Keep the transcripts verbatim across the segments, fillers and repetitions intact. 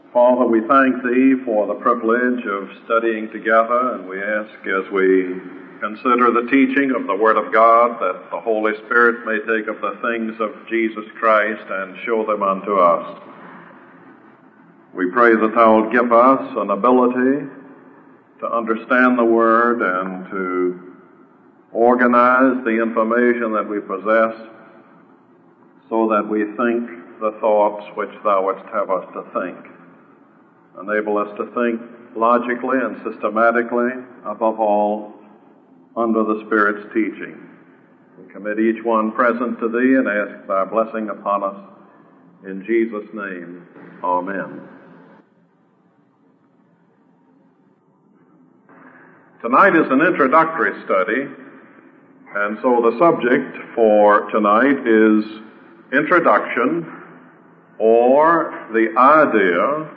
Father, we thank Thee for the privilege of studying together, and we ask as we consider the teaching of the Word of God that the Holy Spirit may take of the things of Jesus Christ and show them unto us. We pray that Thou wilt give us an ability to understand the Word and to organize the information that we possess so that we think the thoughts which Thou wouldst have us to think. Enable us to think logically and systematically, above all, under the Spirit's teaching. We commit each one present to Thee and ask Thy blessing upon us. In Jesus' name, amen. Tonight is an introductory study, and so the subject for tonight is introduction, or the idea,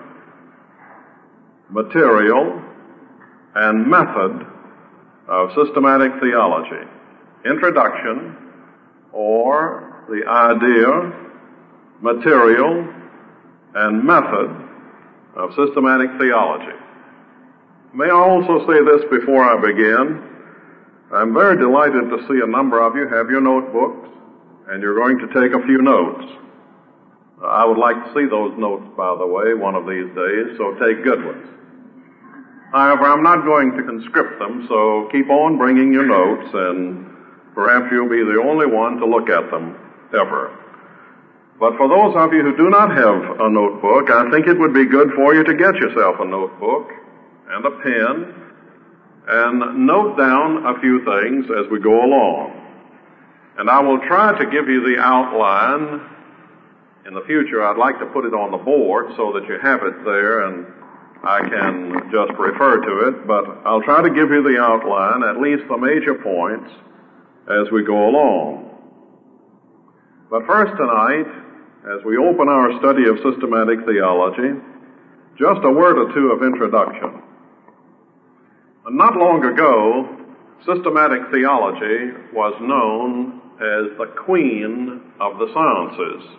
material, and method of systematic theology. Introduction, or the idea, material, and method of systematic theology. May I also say this before I begin? I'm very delighted to see a number of you have your notebooks, and you're going to take a few notes. I would like to see those notes, by the way, one of these days, so take good ones. However, I'm not going to conscript them, so keep on bringing your notes, and perhaps you'll be the only one to look at them ever. But for those of you who do not have a notebook, I think it would be good for you to get yourself a notebook and a pen and note down a few things as we go along. And I will try to give you the outline. In the future, I'd like to put it on the board so that you have it there and I can just refer to it, but I'll try to give you the outline, at least the major points, as we go along. But first tonight, as we open our study of systematic theology, just a word or two of introduction. Not long ago, systematic theology was known as the queen of the sciences.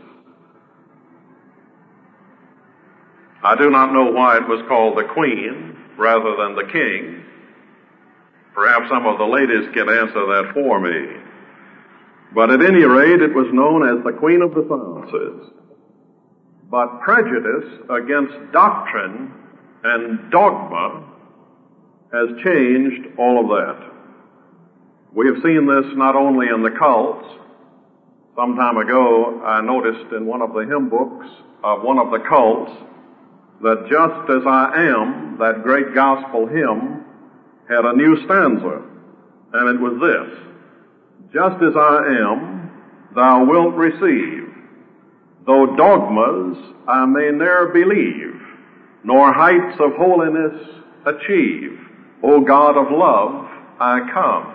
I do not know why it was called the queen rather than the king. Perhaps some of the ladies can answer that for me. But at any rate, it was known as the queen of the sciences. But prejudice against doctrine and dogma has changed all of that. We have seen this not only in the cults. Some time ago, I noticed in one of the hymn books of one of the cults that Just As I Am, that great gospel hymn, had a new stanza, and it was this: Just as I am, thou wilt receive, though dogmas I may ne'er believe, nor heights of holiness achieve, O God of love, I come.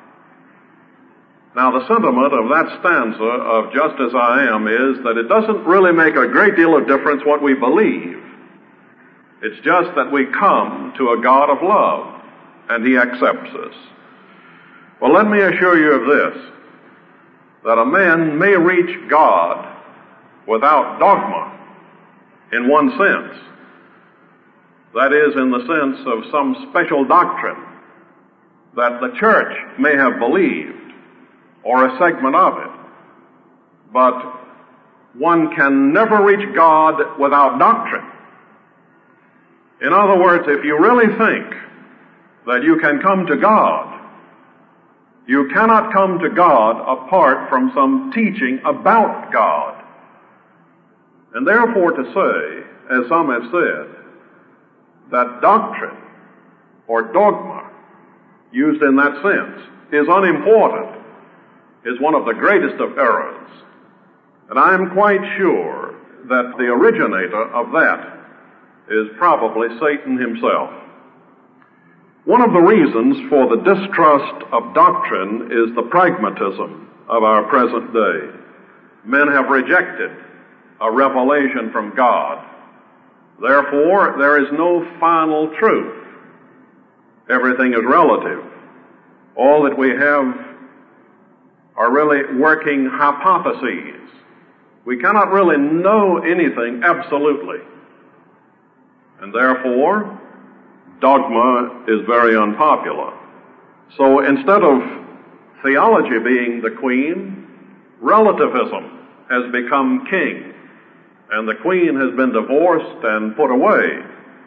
Now the sentiment of that stanza of Just As I Am is that it doesn't really make a great deal of difference what we believe. It's just that we come to a God of love, and He accepts us. Well, let me assure you of this, that a man may reach God without dogma, in one sense. That is, in the sense of some special doctrine that the church may have believed, or a segment of it. But one can never reach God without doctrine. In other words, if you really think that you can come to God, you cannot come to God apart from some teaching about God. And therefore to say, as some have said, that doctrine or dogma, used in that sense, is unimportant, is one of the greatest of errors. And I am quite sure that the originator of that is probably Satan himself. One of the reasons for the distrust of doctrine is the pragmatism of our present day. Men have rejected a revelation from God. Therefore, there is no final truth. Everything is relative. All that we have are really working hypotheses. We cannot really know anything absolutely. and therefore dogma is very unpopular. So instead of theology being the queen, relativism has become king, and the queen has been divorced and put away.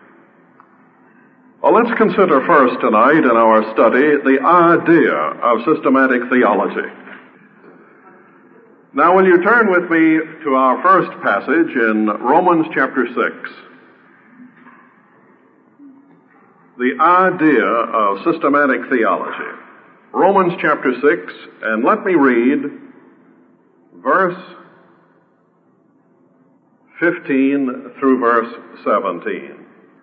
Well, let's consider first tonight in our study the idea of systematic theology. Now, will you turn with me to our first passage in Romans chapter six? The idea of systematic theology. Romans chapter six, and let me read verse fifteen through verse seventeen.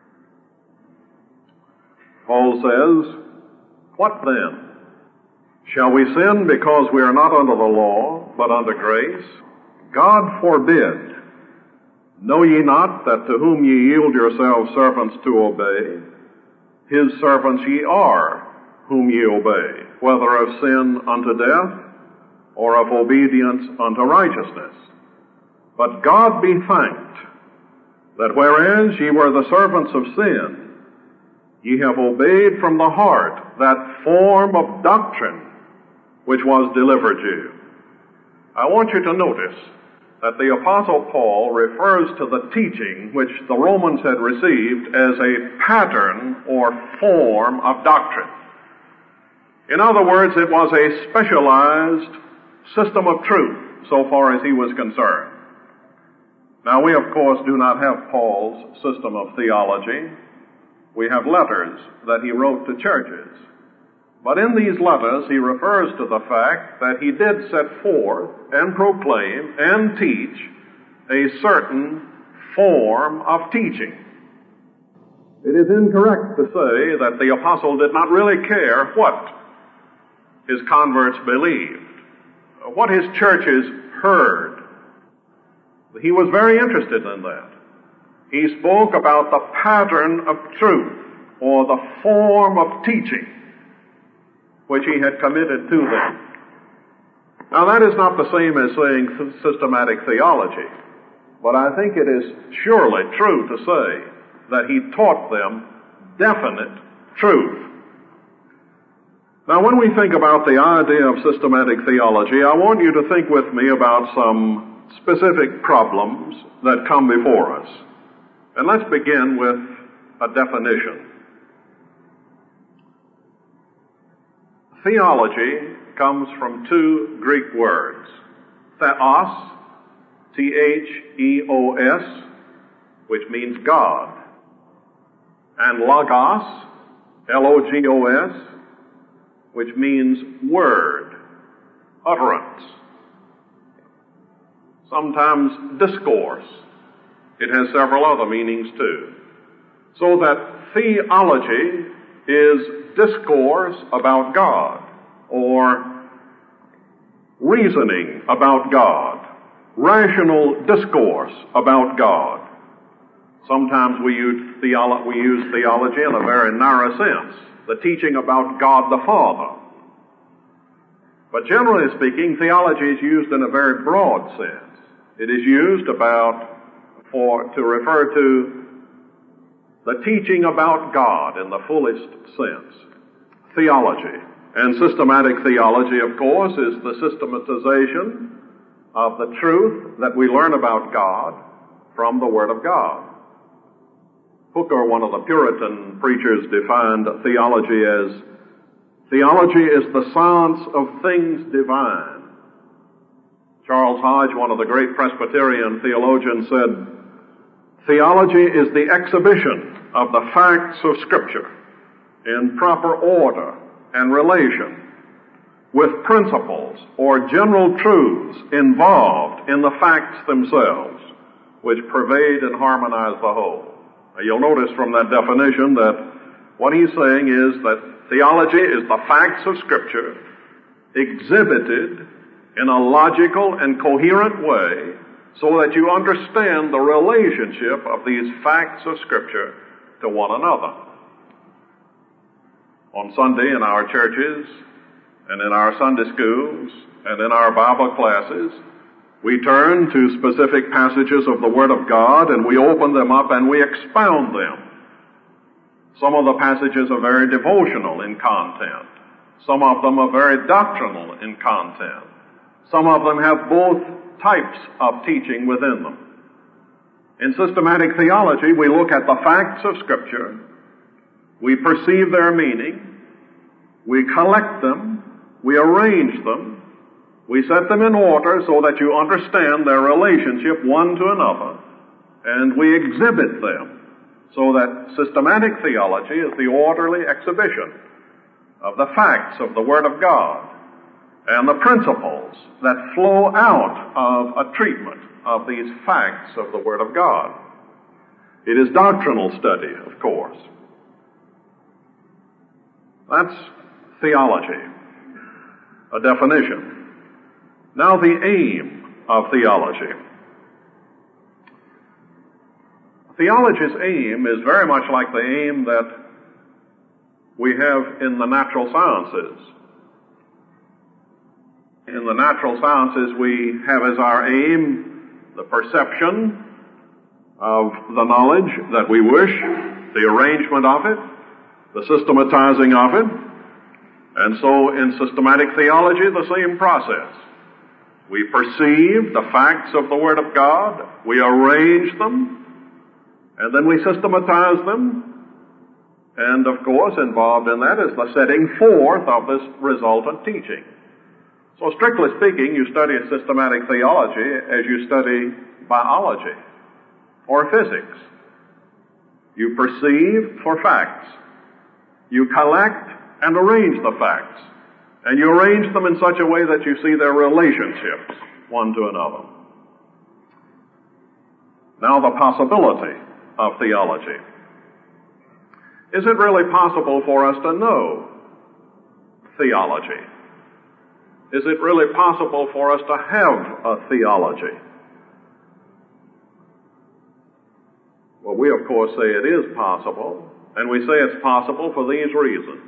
Paul says, "What then? Shall we sin because we are not under the law, but under grace? God forbid. Know ye not that to whom ye yield yourselves servants to obey, his servants ye are, whom ye obey, whether of sin unto death, or of obedience unto righteousness? But God be thanked, that whereas ye were the servants of sin, ye have obeyed from the heart that form of doctrine which was delivered you." I want you to notice that the Apostle Paul refers to the teaching which the Romans had received as a pattern or form of doctrine. In other words, it was a specialized system of truth so far as he was concerned. Now, we of course do not have Paul's system of theology. We have letters that he wrote to churches. But in these letters, he refers to the fact that he did set forth and proclaim and teach a certain form of teaching. It is incorrect to say that the apostle did not really care what his converts believed, what his churches heard. He was very interested in that. He spoke about the pattern of truth, or the form of teaching, which he had committed to them. Now, that is not the same as saying systematic theology, but I think it is surely true to say that he taught them definite truth. Now, when we think about the idea of systematic theology, I want you to think with me about some specific problems that come before us. And let's begin with a definition. Theology comes from two Greek words, theos, T H E O S, which means God, and logos, L O G O S, which means word, utterance, sometimes discourse. It has several other meanings too. So that theology is discourse about God, or reasoning about God, rational discourse about God. Sometimes we use, theolo- we use theology in a very narrow sense, the teaching about God the Father. But generally speaking, theology is used in a very broad sense. It is used about for to refer to the teaching about God in the fullest sense. Theology. And systematic theology, of course, is the systematization of the truth that we learn about God from the Word of God. Hooker, one of the Puritan preachers, defined theology as, theology is the science of things divine. Charles Hodge, one of the great Presbyterian theologians, said, theology is the exhibition of the facts of Scripture in proper order and relation, with principles or general truths involved in the facts themselves, which pervade and harmonize the whole. Now, you'll notice from that definition that what he's saying is that theology is the facts of Scripture exhibited in a logical and coherent way so that you understand the relationship of these facts of Scripture to one another. On Sunday in our churches and in our Sunday schools and in our Bible classes, We turn to specific passages of the Word of God and we open them up and we expound them. Some of the passages are very devotional in content. Some of them are very doctrinal in content. Some of them have both types of teaching within them. In systematic theology, we look at the facts of Scripture, we perceive their meaning, we collect them, we arrange them, we set them in order so that you understand their relationship one to another, and we exhibit them so that systematic theology is the orderly exhibition of the facts of the Word of God and the principles that flow out of a treatment of these facts of the Word of God. It is doctrinal study, of course. That's theology, a definition. Now the aim of theology. Theology's aim is very much like the aim that we have in the natural sciences. In the natural sciences, we have as our aim the perception of the knowledge that we wish, the arrangement of it, the systematizing of it, and so in systematic theology, the same process. We perceive the facts of the Word of God, we arrange them, and then we systematize them, and of course involved in that is the setting forth of this resultant teaching. So strictly speaking, you study systematic theology as you study biology or physics. You perceive for facts. You collect and arrange the facts. And you arrange them in such a way that you see their relationships one to another. Now the possibility of theology. Is it really possible for us to know theology? Is it really possible for us to have a theology? Well, we of course say it is possible, and we say it's possible for these reasons.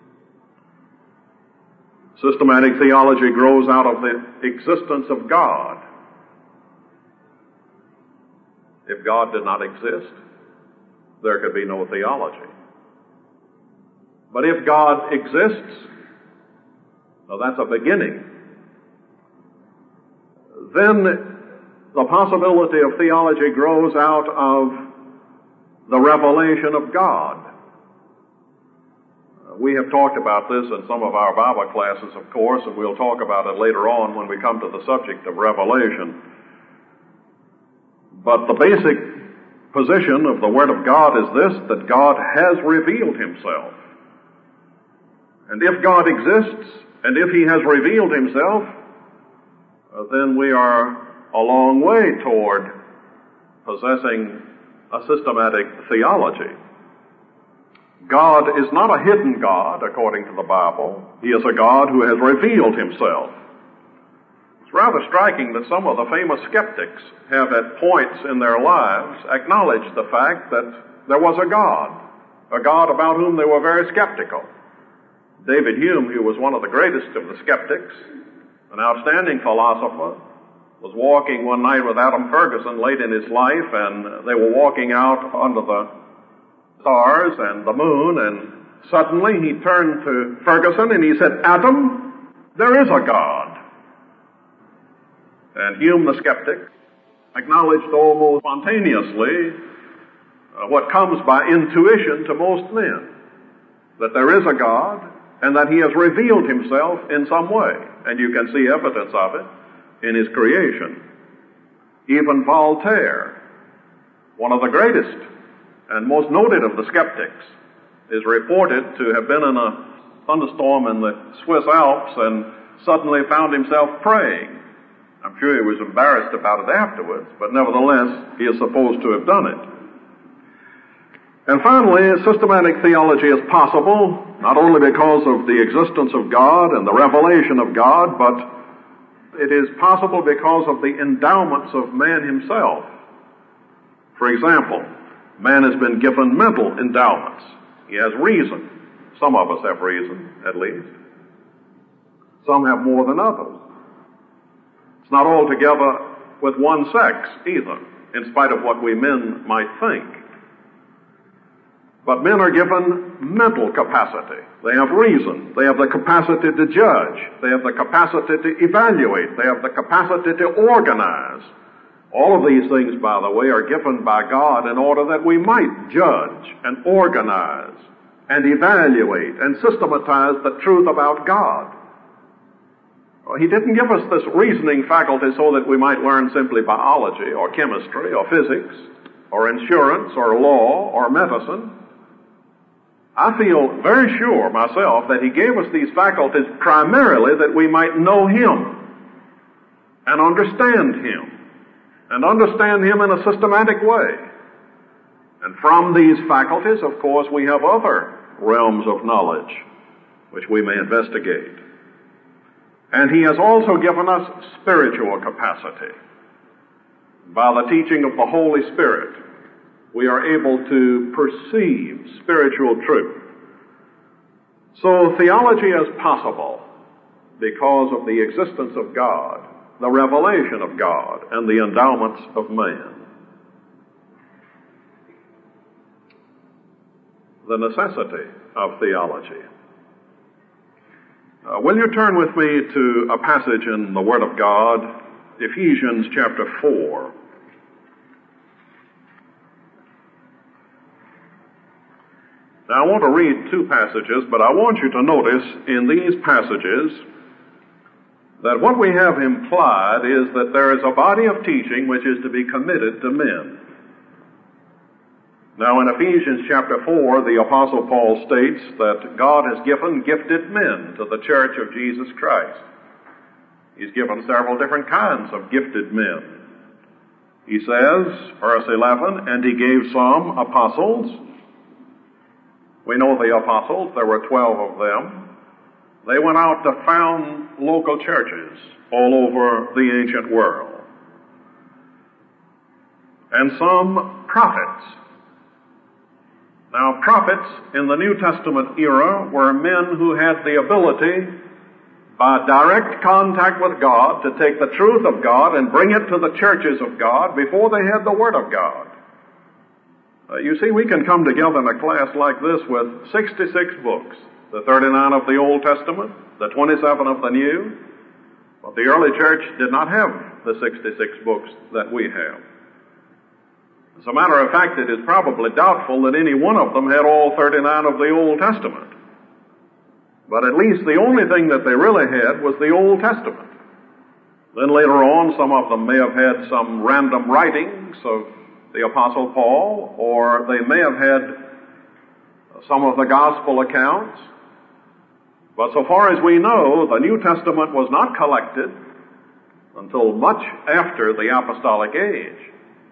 Systematic theology grows out of the existence of God. If God did not exist, there could be no theology. But if God exists, well, that's a beginning. Then the possibility of theology grows out of the revelation of God. We have talked about this in some of our Bible classes, of course, and we'll talk about it later on when we come to the subject of revelation. But the basic position of the Word of God is this, that God has revealed Himself. And if God exists, and if He has revealed Himself, uh, then we are a long way toward possessing a systematic theology. God is not a hidden God, according to the Bible. He is a God who has revealed Himself. It's rather striking that some of the famous skeptics have at points in their lives acknowledged the fact that there was a God, a God about whom they were very skeptical. David Hume, who was one of the greatest of the skeptics, an outstanding philosopher, was walking one night with Adam Ferguson late in his life, and they were walking out under the stars and the moon, and suddenly he turned to Ferguson and he said, "Adam, there is a God." And Hume the skeptic acknowledged almost spontaneously uh, what comes by intuition to most men, that there is a God and that He has revealed Himself in some way, and you can see evidence of it in His creation. Even Voltaire, one of the greatest and most noted of the skeptics, is reported to have been in a thunderstorm in the Swiss Alps and suddenly found himself praying. I'm sure he was embarrassed about it afterwards, but nevertheless, he is supposed to have done it. And finally, systematic theology is possible not only because of the existence of God and the revelation of God, but it is possible because of the endowments of man himself. For example, man has been given mental endowments. He has reason. Some of us have reason, at least. Some have more than others. It's not altogether with one sex either, in spite of what we men might think. But men are given mental capacity. They have reason. They have the capacity to judge. They have the capacity to evaluate. They have the capacity to organize. All of these things, by the way, are given by God in order that we might judge and organize and evaluate and systematize the truth about God. Well, he didn't give us this reasoning faculty so that we might learn simply biology or chemistry or physics or insurance or law or medicine. I feel very sure myself that he gave us these faculties primarily that we might know him and understand him and understand him in a systematic way. And from these faculties, of course, we have other realms of knowledge which we may investigate. And he has also given us spiritual capacity. By the teaching of the Holy Spirit, we are able to perceive spiritual truth. So theology is possible because of the existence of God, the revelation of God, and the endowments of man. The necessity of theology. Uh, will you turn with me to a passage in the Word of God, Ephesians chapter four. Now, I want to read two passages, but I want you to notice in these passages that what we have implied is that there is a body of teaching which is to be committed to men. Now, in Ephesians chapter four, the Apostle Paul states that God has given gifted men to the church of Jesus Christ. He's given several different kinds of gifted men. He says, verse eleven, and he gave some apostles. We know the apostles, there were twelve of them. They went out to found local churches all over the ancient world. And some prophets. Now, prophets in the New Testament era were men who had the ability, by direct contact with God, to take the truth of God and bring it to the churches of God before they had the Word of God. Uh, you see, we can come together in a class like this with sixty-six books, the thirty-nine of the Old Testament, the twenty-seven of the New. But the early church did not have the sixty-six books that we have. As a matter of fact, it is probably doubtful that any one of them had all thirty-nine of the Old Testament. But at least the only thing that they really had was the Old Testament. Then later on, some of them may have had some random writings of the Apostle Paul, or they may have had some of the gospel accounts. But so far as we know, the New Testament was not collected until much after the apostolic age.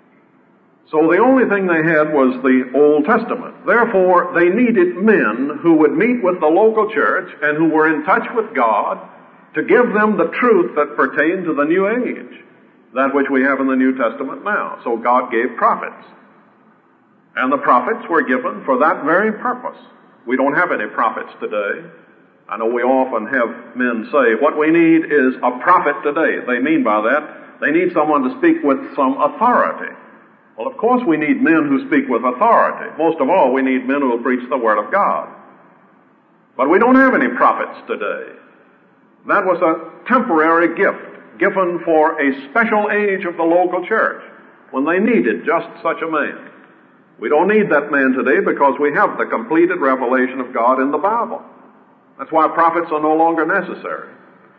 So the only thing they had was the Old Testament. Therefore, they needed men who would meet with the local church and who were in touch with God to give them the truth that pertained to the new age, that which we have in the New Testament now. So God gave prophets. And the prophets were given for that very purpose. We don't have any prophets today. I know we often have men say, what we need is a prophet today. They mean by that, they need someone to speak with some authority. Well, of course we need men who speak with authority. Most of all, we need men who will preach the Word of God. But we don't have any prophets today. That was a temporary gift given for a special age of the local church when they needed just such a man. We don't need that man today because we have the completed revelation of God in the Bible. That's why prophets are no longer necessary.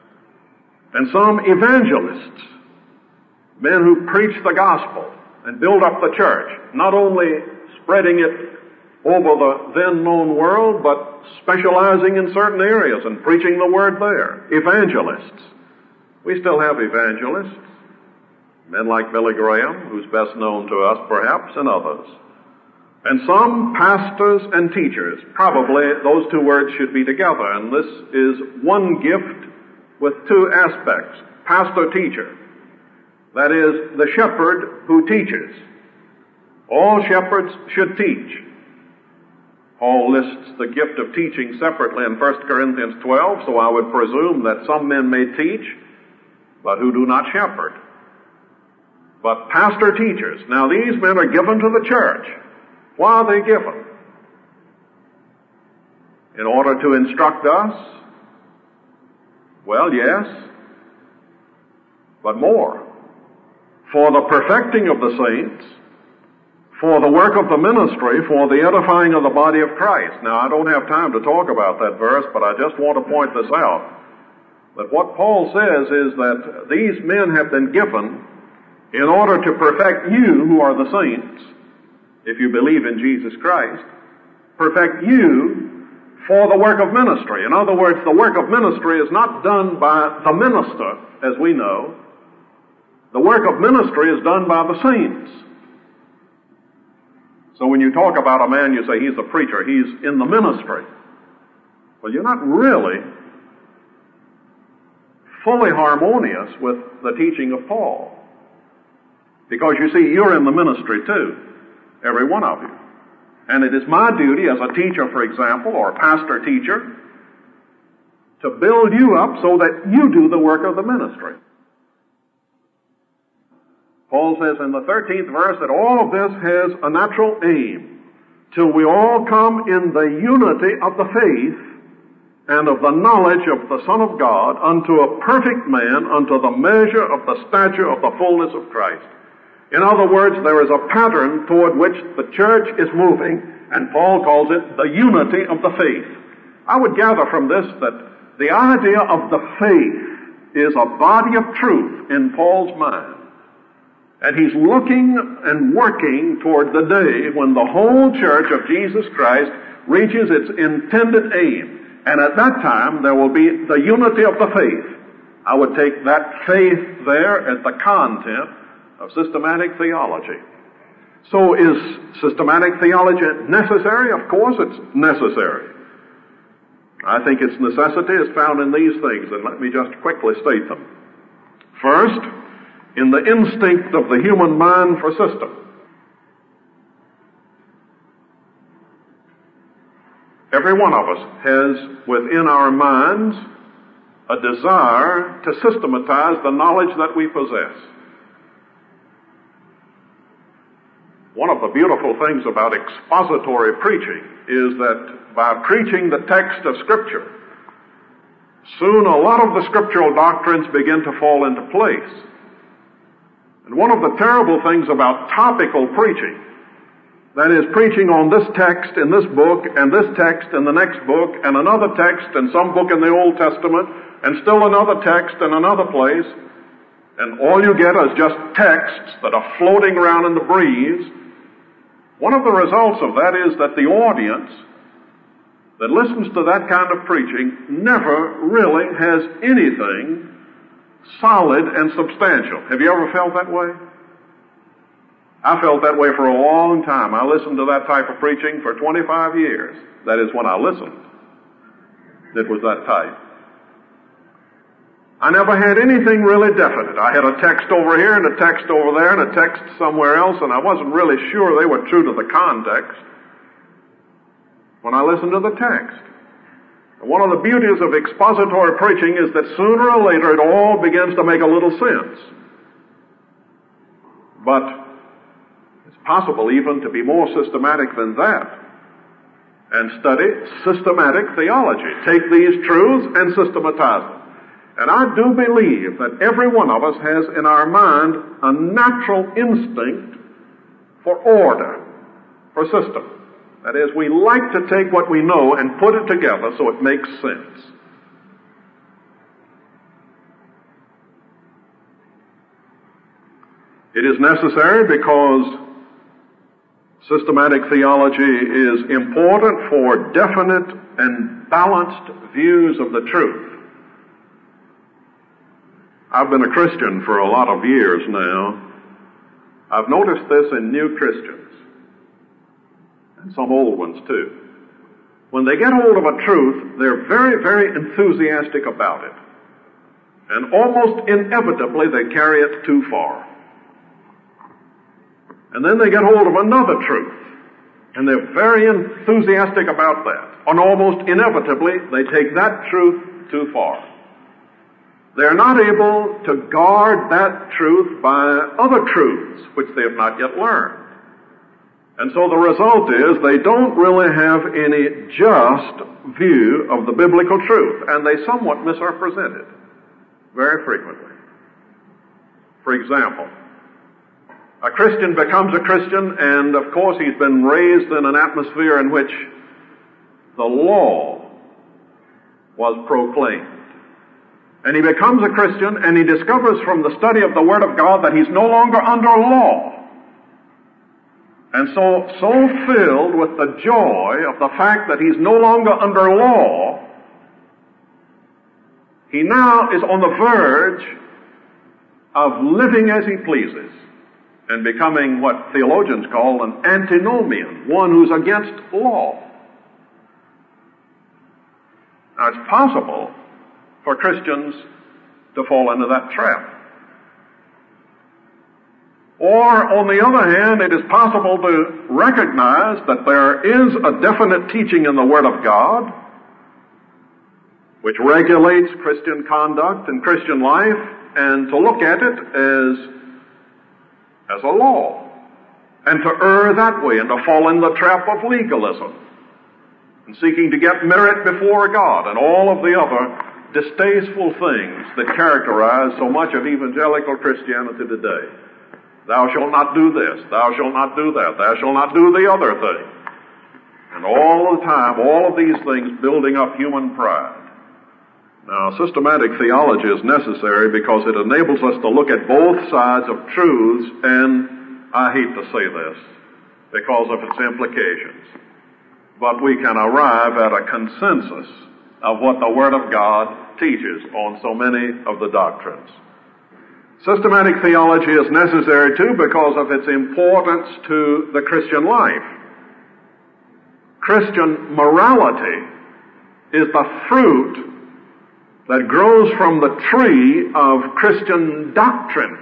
And some evangelists, men who preach the gospel and build up the church, not only spreading it over the then known world, but specializing in certain areas and preaching the word there. Evangelists. We still have evangelists. Men like Billy Graham, who's best known to us perhaps, and others. And some pastors and teachers. Probably those two words should be together, and this is one gift with two aspects. Pastor-teacher. That is, the shepherd who teaches. All shepherds should teach. Paul lists the gift of teaching separately in First Corinthians twelve, so I would presume that some men may teach, but who do not shepherd. but pastor teachers. Now these men are given to the church. Why are they given? In order to instruct us? Well, yes, but more. For the perfecting of the saints, for the work of the ministry, for the edifying of the body of Christ. Now, I don't have time to talk about that verse, but I just want to point this out. That what Paul says is that these men have been given in order to perfect you, who are the saints, if you believe in Jesus Christ, perfect you for the work of ministry. In other words, the work of ministry is not done by the minister, as we know. The work of ministry is done by the saints. So when you talk about a man, you say he's a preacher, he's in the ministry. Well, you're not really fully harmonious with the teaching of Paul. Because you see, you're in the ministry too, every one of you. And it is my duty as a teacher, for example, or a pastor teacher, to build you up so that you do the work of the ministry. Paul says in the thirteenth verse that all of this has a natural aim, till we all come in the unity of the faith and of the knowledge of the Son of God, unto a perfect man, unto the measure of the stature of the fullness of Christ. In other words, there is a pattern toward which the church is moving, and Paul calls it the unity of the faith. I would gather from this that the idea of the faith is a body of truth in Paul's mind. And he's looking and working toward the day when the whole church of Jesus Christ reaches its intended aim. And at that time, there will be the unity of the faith. I would take that faith there as the content of systematic theology. So is systematic theology necessary? Of course it's necessary. I think its necessity is found in these things, and let me just quickly state them. First, in the instinct of the human mind for system. Every one of us has within our minds a desire to systematize the knowledge that we possess. One of the beautiful things about expository preaching is that by preaching the text of Scripture, soon a lot of the scriptural doctrines begin to fall into place. And one of the terrible things about topical preaching, that is, preaching on this text in this book, and this text in the next book, and another text in some book in the Old Testament, and still another text in another place, and all you get is just texts that are floating around in the breeze. One of the results of that is that the audience that listens to that kind of preaching never really has anything solid and substantial. Have you ever felt that way? I felt that way for a long time. I listened to that type of preaching for twenty-five years. That is, when I listened, it was that type. I never had anything really definite. I had a text over here and a text over there and a text somewhere else, and I wasn't really sure they were true to the context when I listened to the text. One of the beauties of expository preaching is that sooner or later it all begins to make a little sense. But it's possible even to be more systematic than that and study systematic theology. Take these truths and systematize them. And I do believe that every one of us has in our mind a natural instinct for order, for system. That is, we like to take what we know and put it together so it makes sense. It is necessary because systematic theology is important for definite and balanced views of the truth. I've been a Christian for a lot of years now. I've noticed this in new Christians, and some old ones too. When they get hold of a truth, they're very, very enthusiastic about it. And almost inevitably they carry it too far. And then they get hold of another truth, and they're very enthusiastic about that. And almost inevitably they take that truth too far. They're not able to guard that truth by other truths which they have not yet learned. And so the result is they don't really have any just view of the biblical truth, and they somewhat misrepresent it very frequently. For example, a Christian becomes a Christian, and of course he's been raised in an atmosphere in which the law was proclaimed. And he becomes a Christian, and he discovers from the study of the Word of God that he's no longer under law. And so, so filled with the joy of the fact that he's no longer under law, he now is on the verge of living as he pleases and becoming what theologians call an antinomian, one who's against law. Now, it's possible for Christians to fall into that trap. Or, on the other hand, it is possible to recognize that there is a definite teaching in the Word of God which regulates Christian conduct and Christian life, and to look at it as, as a law, and to err that way, and to fall in the trap of legalism, and seeking to get merit before God, and all of the other distasteful things that characterize so much of evangelical Christianity today. Thou shalt not do this, thou shalt not do that, thou shalt not do the other thing. And all the time, all of these things building up human pride. Now, systematic theology is necessary because it enables us to look at both sides of truths, and I hate to say this because of its implications, but we can arrive at a consensus of what the Word of God teaches on so many of the doctrines. Systematic theology is necessary too because of its importance to the Christian life. Christian morality is the fruit that grows from the tree of Christian doctrine.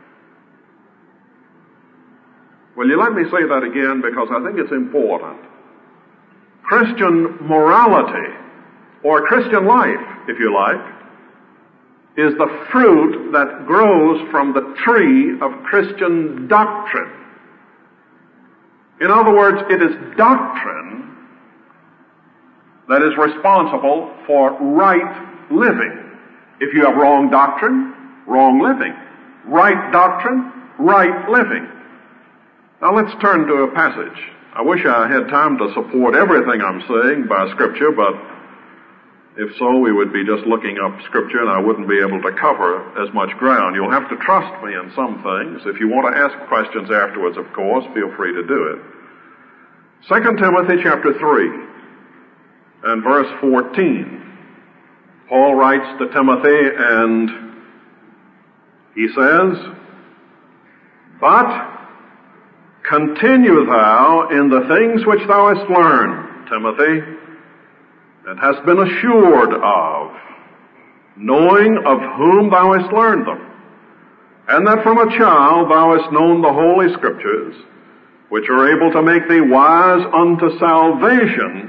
Will you let me say that again, because I think it's important. Christian morality, or Christian life, if you like, is the fruit that grows from the tree of Christian doctrine. In other words, it is doctrine that is responsible for right living. If you have wrong doctrine, wrong living. Right doctrine, right living. Now let's turn to a passage. I wish I had time to support everything I'm saying by Scripture, but if so, we would be just looking up Scripture and I wouldn't be able to cover as much ground. You'll have to trust me in some things. If you want to ask questions afterwards, of course, feel free to do it. Second Timothy chapter three and verse fourteen. Paul writes to Timothy, and he says, "But continue thou in the things which thou hast learned, Timothy, and hast been assured of, knowing of whom thou hast learned them, and that from a child thou hast known the Holy Scriptures, which are able to make thee wise unto salvation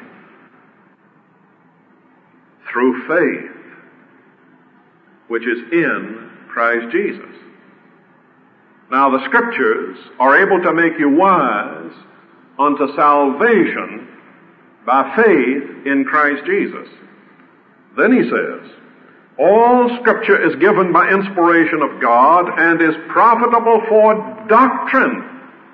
through faith, which is in Christ Jesus." Now the Scriptures are able to make you wise unto salvation by faith in Christ Jesus. Then he says, all Scripture is given by inspiration of God and is profitable for doctrine.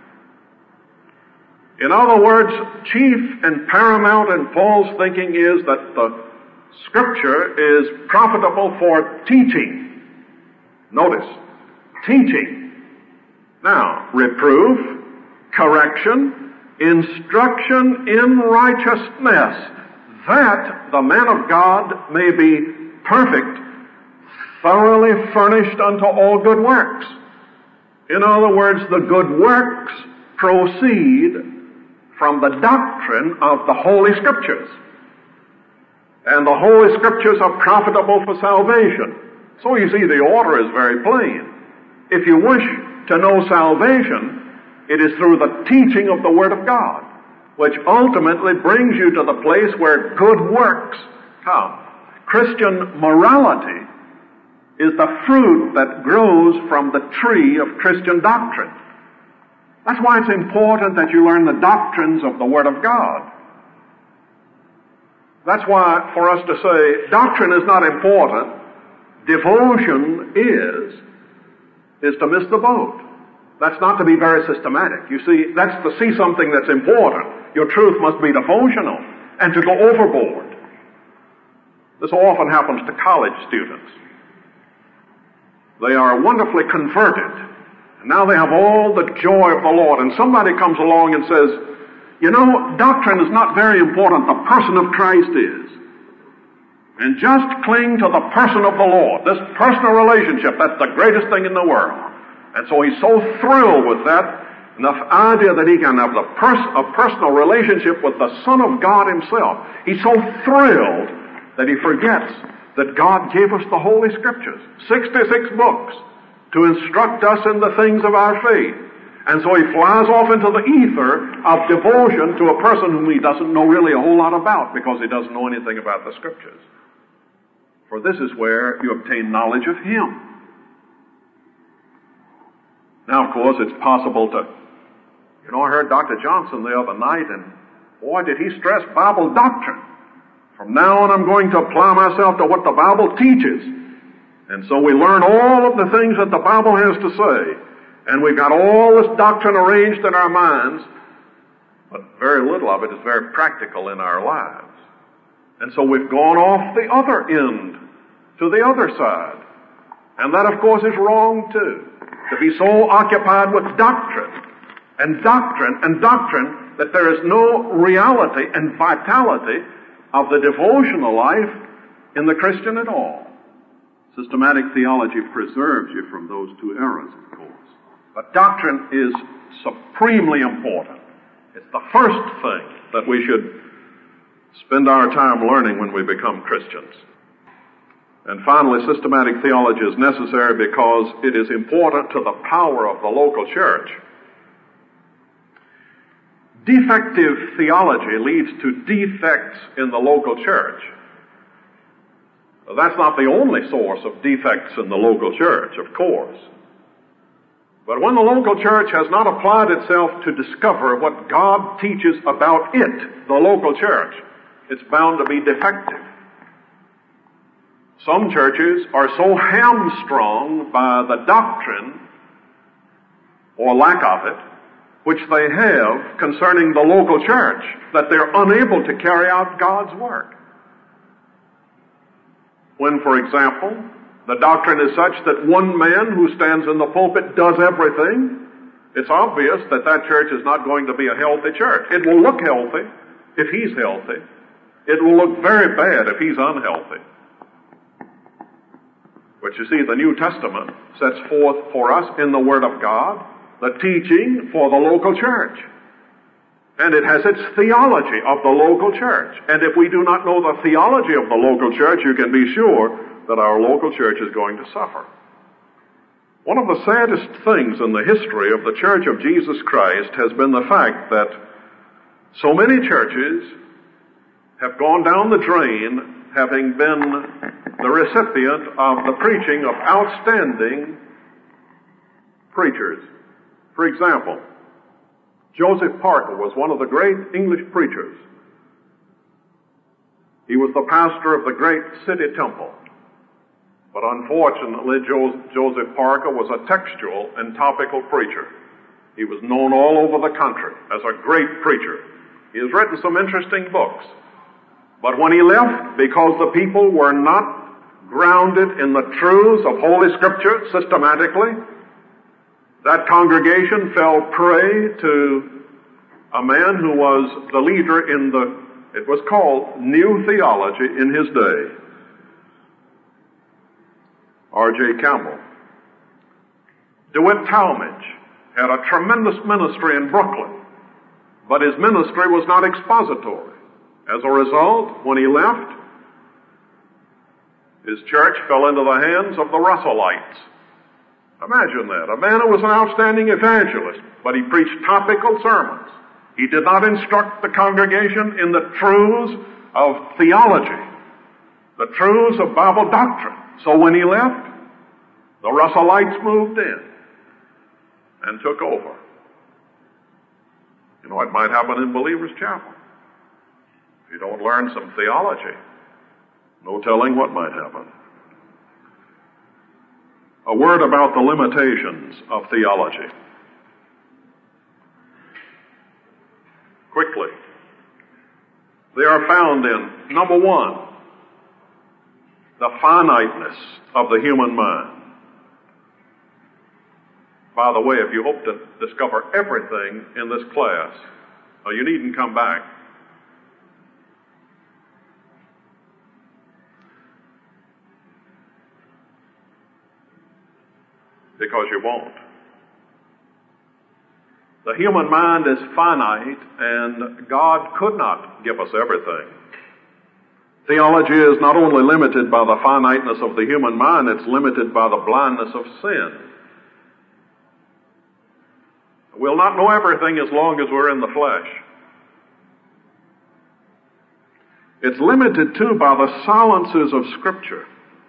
In other words, chief and paramount in Paul's thinking is that the Scripture is profitable for teaching. Notice, teaching. Now, reproof, correction, instruction in righteousness, that the man of God may be perfect, thoroughly furnished unto all good works. In other words, the good works proceed from the doctrine of the Holy Scriptures. And the Holy Scriptures are profitable for salvation. So you see, the order is very plain. If you wish to know salvation, it is through the teaching of the Word of God, which ultimately brings you to the place where good works come. Christian morality is the fruit that grows from the tree of Christian doctrine. That's why it's important that you learn the doctrines of the Word of God. That's why for us to say doctrine is not important, devotion is, is to miss the boat. That's not to be very systematic. You see, that's to see something that's important. Your truth must be devotional and to go overboard. This often happens to college students. They are wonderfully converted, and now they have all the joy of the Lord, and somebody comes along and says, you know, doctrine is not very important, the person of Christ is. And just cling to the person of the Lord, this personal relationship, that's the greatest thing in the world. And so he's so thrilled with that, and the idea that he can have the pers- a personal relationship with the Son of God himself. He's so thrilled that he forgets that God gave us the Holy Scriptures, sixty-six books, to instruct us in the things of our faith. And so he flies off into the ether of devotion to a person whom he doesn't know really a whole lot about because he doesn't know anything about the Scriptures. For this is where you obtain knowledge of him. Now, of course, it's possible to, you know, I heard Doctor Johnson the other night, and boy, did he stress Bible doctrine. From now on, I'm going to apply myself to what the Bible teaches. And so we learn all of the things that the Bible has to say. And we've got all this doctrine arranged in our minds, but very little of it is very practical in our lives. And so we've gone off the other end to the other side. And that, of course, is wrong too. To be so occupied with doctrine and doctrine and doctrine that there is no reality and vitality of the devotional life in the Christian at all. Systematic theology preserves you from those two errors, of course. But doctrine is supremely important. It's the first thing that we should spend our time learning when we become Christians. And finally, systematic theology is necessary because it is important to the power of the local church. Defective theology leads to defects in the local church. Well, that's not the only source of defects in the local church, of course. But when the local church has not applied itself to discover what God teaches about it, the local church, it's bound to be defective. Some churches are so hamstrung by the doctrine, or lack of it, which they have concerning the local church, that they're unable to carry out God's work. When, for example, the doctrine is such that one man who stands in the pulpit does everything, it's obvious that that church is not going to be a healthy church. It will look healthy if he's healthy. It will look very bad if he's unhealthy. But you see, the New Testament sets forth for us in the Word of God the teaching for the local church. And it has its theology of the local church. And if we do not know the theology of the local church, you can be sure that our local church is going to suffer. One of the saddest things in the history of the Church of Jesus Christ has been the fact that so many churches have gone down the drain, having been the recipient of the preaching of outstanding preachers. For example, Joseph Parker was one of the great English preachers. He was the pastor of the great City Temple. But unfortunately, Joseph Parker was a textual and topical preacher. He was known all over the country as a great preacher. He has written some interesting books. But when he left, because the people were not grounded in the truths of Holy Scripture systematically, that congregation fell prey to a man who was the leader in the, it was called New Theology in his day, R J Campbell. DeWitt Talmage had a tremendous ministry in Brooklyn, but his ministry was not expository. As a result, when he left, his church fell into the hands of the Russellites. Imagine that. A man who was an outstanding evangelist, but he preached topical sermons. He did not instruct the congregation in the truths of theology, the truths of Bible doctrine. So when he left, The Russellites moved in and took over. You know, it might happen in Believer's Chapel. If you don't learn some theology, no telling what might happen. A word about the limitations of theology. Quickly. They are found in, number one, the finiteness of the human mind. By the way, if you hope to discover everything in this class, well, you needn't come back. Because you won't. The human mind is finite, and God could not give us everything. Theology is not only limited by the finiteness of the human mind, it's limited by the blindness of sin. We'll not know everything as long as we're in the flesh. It's limited, too, by the silences of Scripture.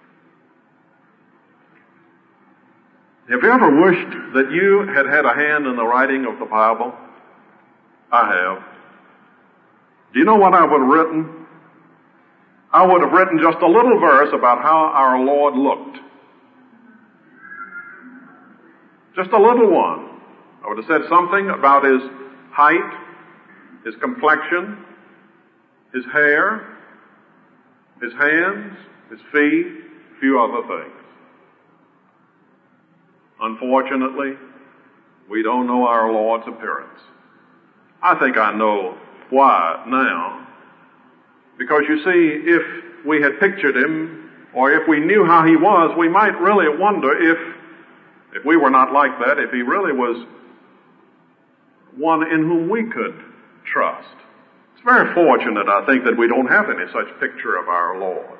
Have you ever wished that you had had a hand in the writing of the Bible? I have. Do you know what I would have written? I would have written just a little verse about how our Lord looked. Just a little one. I would have said something about his height, his complexion, his hair, his hands, his feet, a few other things. Unfortunately, we don't know our Lord's appearance. I think I know why now. Because you see, if we had pictured him, or if we knew how he was, we might really wonder if, if we were not like that, if he really was one in whom we could trust. It's very fortunate, I think, that we don't have any such picture of our Lord.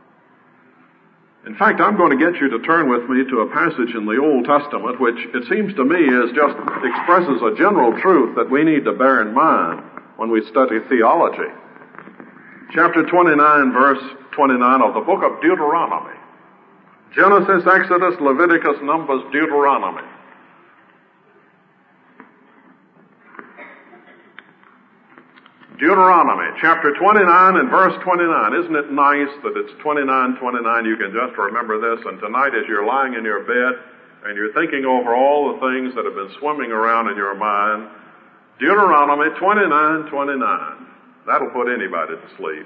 In fact, I'm going to get you to turn with me to a passage in the Old Testament which, it seems to me, is just expresses a general truth that we need to bear in mind when we study theology. Chapter twenty-nine, verse twenty-nine of the book of Deuteronomy. Genesis, Exodus, Leviticus, Numbers, Deuteronomy. Deuteronomy, chapter twenty-nine and verse twenty-nine. Isn't it nice that it's twenty-nine twenty-nine? You can just remember this, and tonight as you're lying in your bed and you're thinking over all the things that have been swimming around in your mind, Deuteronomy twenty-nine twenty-nine. That'll put anybody to sleep.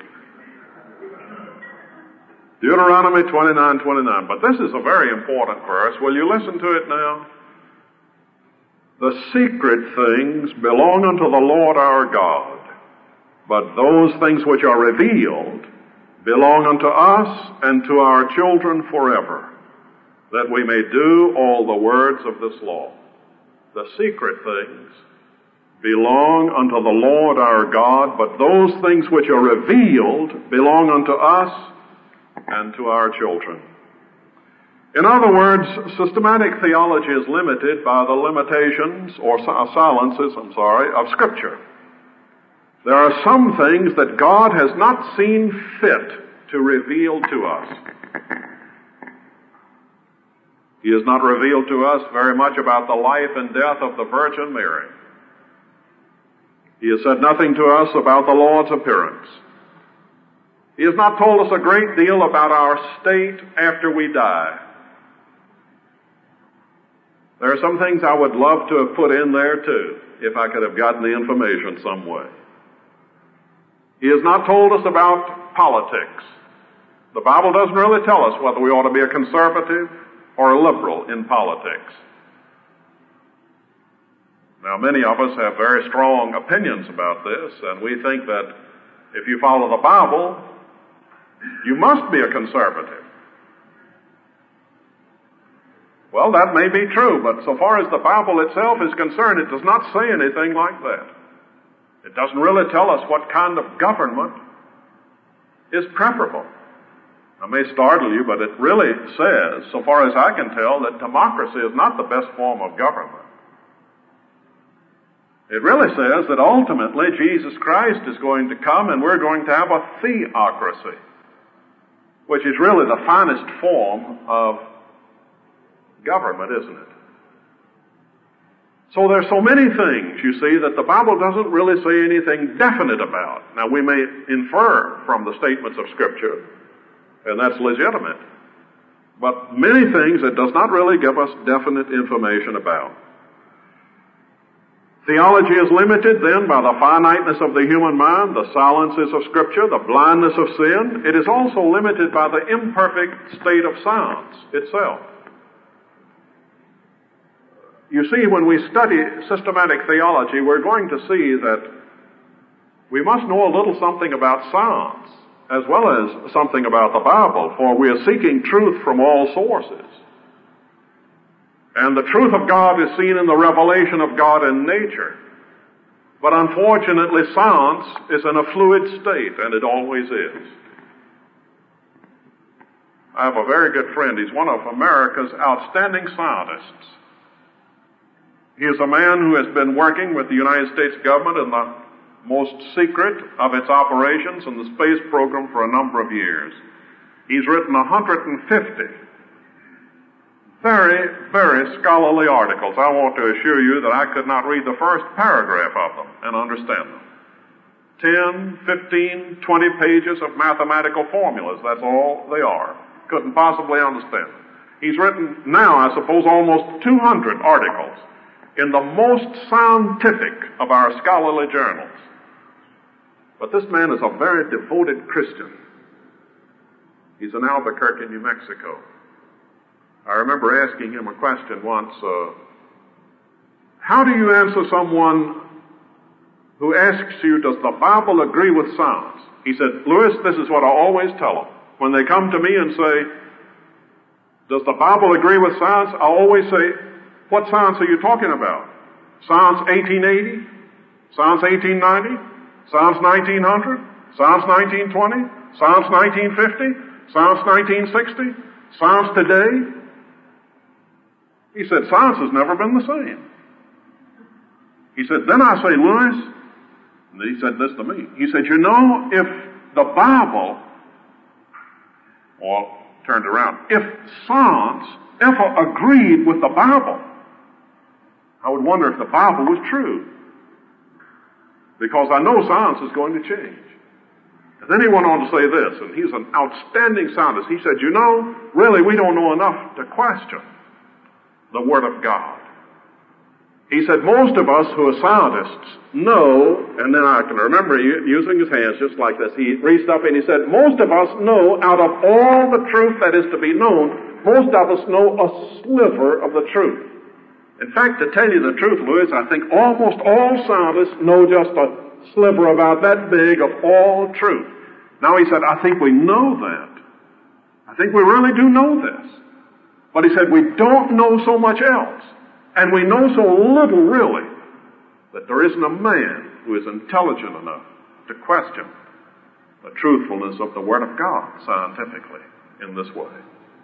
Deuteronomy twenty-nine twenty-nine. But this is a very important verse. Will you listen to it now? The secret things belong unto the Lord our God. But those things which are revealed belong unto us and to our children forever, that we may do all the words of this law. The secret things belong unto the Lord our God, but those things which are revealed belong unto us and to our children. In other words, systematic theology is limited by the limitations, or silences, I'm sorry, of Scripture. There are some things that God has not seen fit to reveal to us. He has not revealed to us very much about the life and death of the Virgin Mary. He has said nothing to us about the Lord's appearance. He has not told us a great deal about our state after we die. There are some things I would love to have put in there too, if I could have gotten the information some way. He has not told us about politics. The Bible doesn't really tell us whether we ought to be a conservative or a liberal in politics. Now, many of us have very strong opinions about this, and we think that if you follow the Bible, you must be a conservative. Well, that may be true, but so far as the Bible itself is concerned, it does not say anything like that. It doesn't really tell us what kind of government is preferable. It may startle you, but it really says, so far as I can tell, that democracy is not the best form of government. It really says that ultimately Jesus Christ is going to come and we're going to have a theocracy, which is really the finest form of government, isn't it? So there's so many things, you see, that the Bible doesn't really say anything definite about. Now, we may infer from the statements of Scripture, and that's legitimate. But many things it does not really give us definite information about. Theology is limited then by the finiteness of the human mind, the silences of Scripture, the blindness of sin. It is also limited by the imperfect state of science itself. You see, when we study systematic theology, we're going to see that we must know a little something about science as well as something about the Bible, for we are seeking truth from all sources. And the truth of God is seen in the revelation of God in nature. But unfortunately, science is in a fluid state, and it always is. I have a very good friend. He's one of America's outstanding scientists. He is a man who has been working with the United States government in the most secret of its operations in the space program for a number of years. He's written one hundred fifty very, very scholarly articles. I want to assure you that I could not read the first paragraph of them and understand them. Ten, fifteen, twenty pages of mathematical formulas, that's all they are. Couldn't possibly understand them. He's written now, I suppose, almost two hundred articles in the most scientific of our scholarly journals. But this man is a very devoted Christian. He's in Albuquerque, New Mexico. I remember asking him a question once, uh, how do you answer someone who asks you, does the Bible agree with science? He said, Lewis, this is what I always tell them. When they come to me and say, does the Bible agree with science? I always say, what science are you talking about? Science eighteen eighty? Science eighteen ninety? Science nineteen hundred? Science nineteen twenty? Science nineteen fifty? Science nineteen sixty? Science today? He said, science has never been the same. He said, then I say, Lewis, and he said this to me. He said, you know, if the Bible, or turned around, if science ever agreed with the Bible, I would wonder if the Bible was true. Because I know science is going to change. And then he went on to say this, and he's an outstanding scientist. He said, you know, really we don't know enough to question the Word of God. He said, most of us who are scientists know, and then I can remember using his hands just like this. He reached up and he said, most of us know out of all the truth that is to be known, most of us know a sliver of the truth. In fact, to tell you the truth, Louis, I think almost all scientists know just a sliver about that big of all truth. Now he said, I think we know that. I think we really do know this. But he said, we don't know so much else. And we know so little, really, that there isn't a man who is intelligent enough to question the truthfulness of the Word of God scientifically in this way.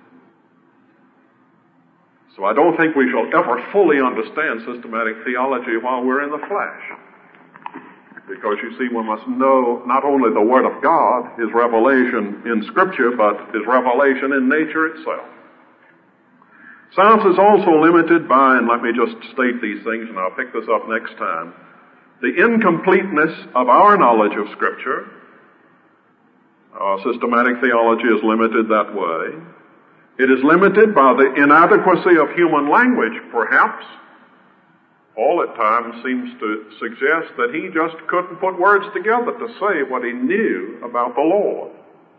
So I don't think we shall ever fully understand systematic theology while we're in the flesh. Because you see, we must know not only the Word of God, His revelation in Scripture, but His revelation in nature itself. Science is also limited by, and let me just state these things and I'll pick this up next time, the incompleteness of our knowledge of Scripture. Our systematic theology is limited that way. It is limited by the inadequacy of human language, perhaps. Paul at times seems to suggest that he just couldn't put words together to say what he knew about the Lord.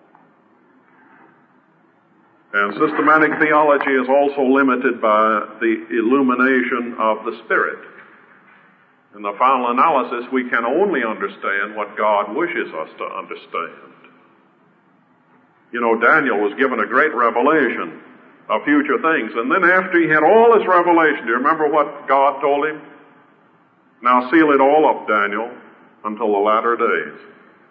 And systematic theology is also limited by the illumination of the Spirit. In the final analysis, we can only understand what God wishes us to understand. You know, Daniel was given a great revelation of future things. And then after he had all this revelation, do you remember what God told him? Now seal it all up, Daniel, until the latter days.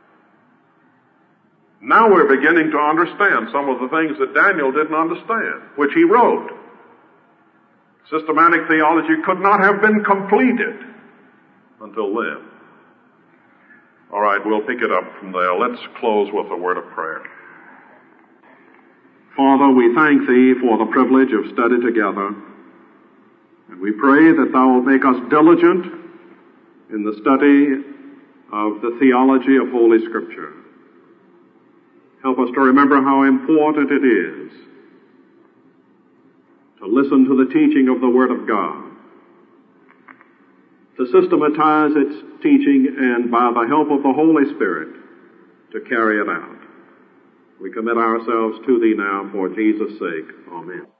Now we're beginning to understand some of the things that Daniel didn't understand, which he wrote. Systematic theology could not have been completed until then. All right, we'll pick it up from there. Let's close with a word of prayer. Father, we thank Thee for the privilege of study together, and we pray that Thou wilt make us diligent in the study of the theology of Holy Scripture. Help us to remember how important it is to listen to the teaching of the Word of God, to systematize its teaching, and by the help of the Holy Spirit, to carry it out. We commit ourselves to Thee now for Jesus' sake. Amen.